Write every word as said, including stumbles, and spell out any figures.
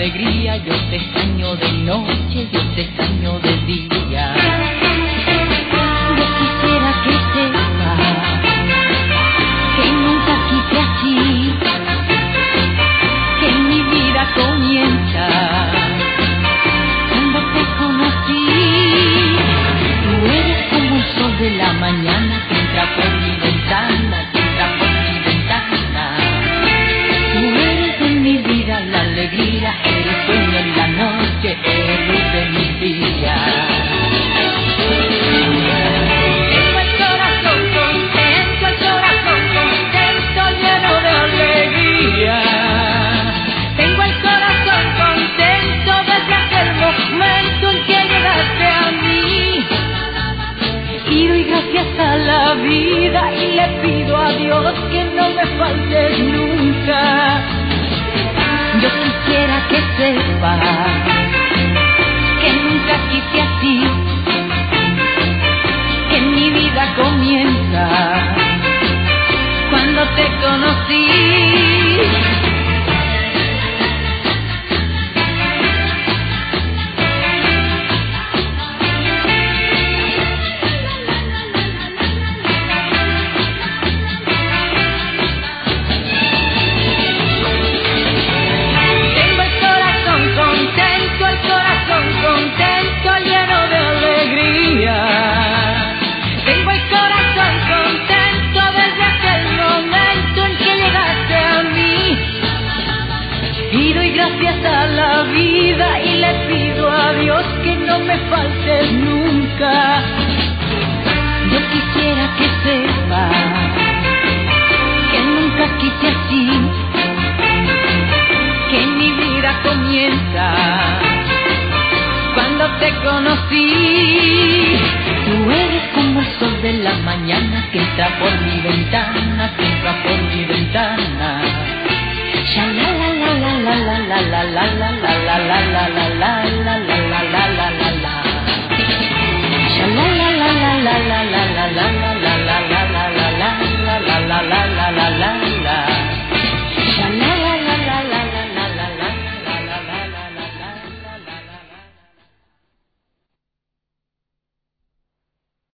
alegría. Yo te extraño de noche, yo te extraño de día. Yo quisiera que sepas que nunca quise así, que mi vida comienza cuando te conocí. Tú eres como el sol de la mañana que entra por mi ventana, que entra por mi ventana. Tú eres en mi vida la alegría, eres sueño en la noche, eres luz de mi vida. Tengo el corazón contento, el corazón contento, lleno de alegría. Tengo el corazón contento desde aquel momento en que llegaste a mí. Y doy gracias a la vida y le pido a Dios que no me faltes nunca. Yo quisiera que sepas que nunca quise así, que mi vida comienza cuando te conocí. Gracias a la vida y le pido a Dios que no me faltes nunca. Yo quisiera que sepas que nunca quise así, que mi vida comienza cuando te conocí. Tú eres como el sol de la mañana que entra por mi ventana, que entra por mi ventana. Sha la la la la la la la la la la la la la la la.